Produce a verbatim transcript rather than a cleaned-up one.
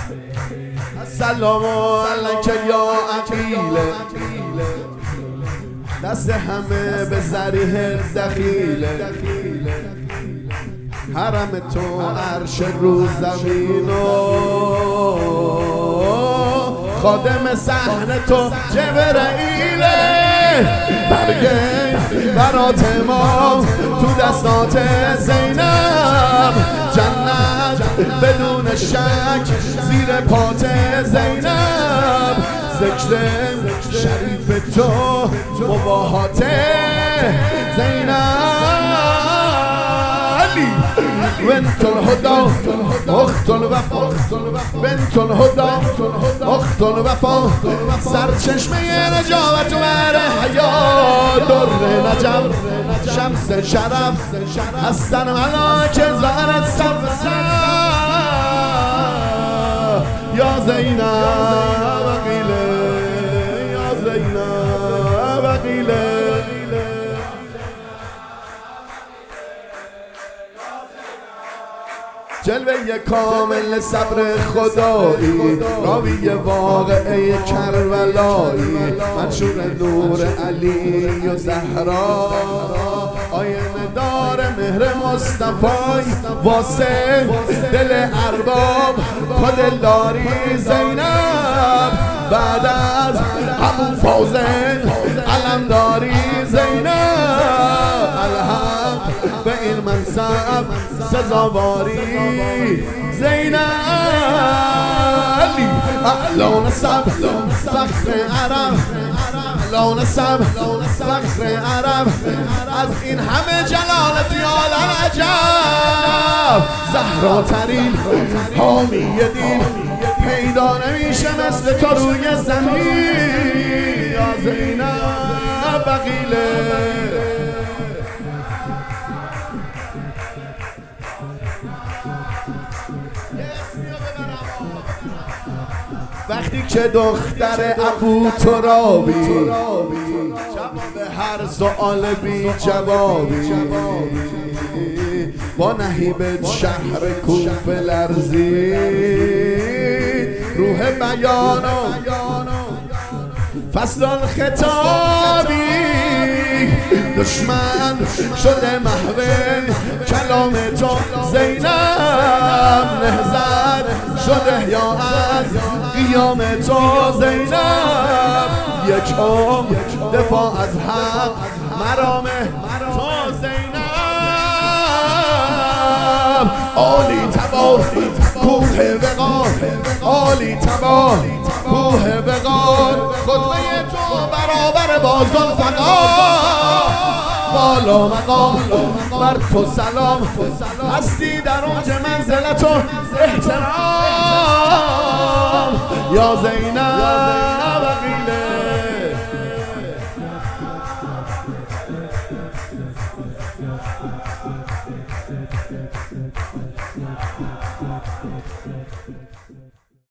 السلام علیک یا عقیله، دست همه به ذریح دخیله، حرم تو عرش رو زمین و خادم صحن تو جبرئیله. برگه برات ما تو دستات زینب، جنت بدون شک زیر پات زینب، ذکر شریف تو مباهات زینب. بنت الهدى اخت الوفا، بنت الهدى اخت الوفا، سرچشمه نجابت و مهر حیا، در نجم شمس شرف، هستن ملاک زهر صف یا زینب وقیله، یا زینب وقیله. جلوه کامل صبر خدایی، راوی واقعه کربلایی، منشور نور علی و زهرا، آینه دار مهر مصطفی، واسه دل ارباب تا دلداری زینب، بعد از ابو فاضل علمداری زینب، الحق به این منصب سزاواری زینب. اعلا نسب فخر عرب، اعلا نسب فخر عرب، از این همه جلالت یا عجب، زهرا ترین حامی دین پیدا نمیشه مثل تو روی زمین، یا زینب وقیله. وقتی که دختر ابو ترابی جواب هر سؤال بی جوابی، با نهیب شهر کوفه لرزی، روح بیان و فصل الخطابی، دشمن شده محو کلام تو زینب، نهضت شده یا از قیام تو زینب، یک عمر دفاع از حق مرام تو زینب. عالی تبار کوه وقار، عالی تبار کوه وقار، خطبه تو برابر با ذوالفقار، بالا مقام بر تو سلام، هستی در اوج منزلت و احترام، یا زینب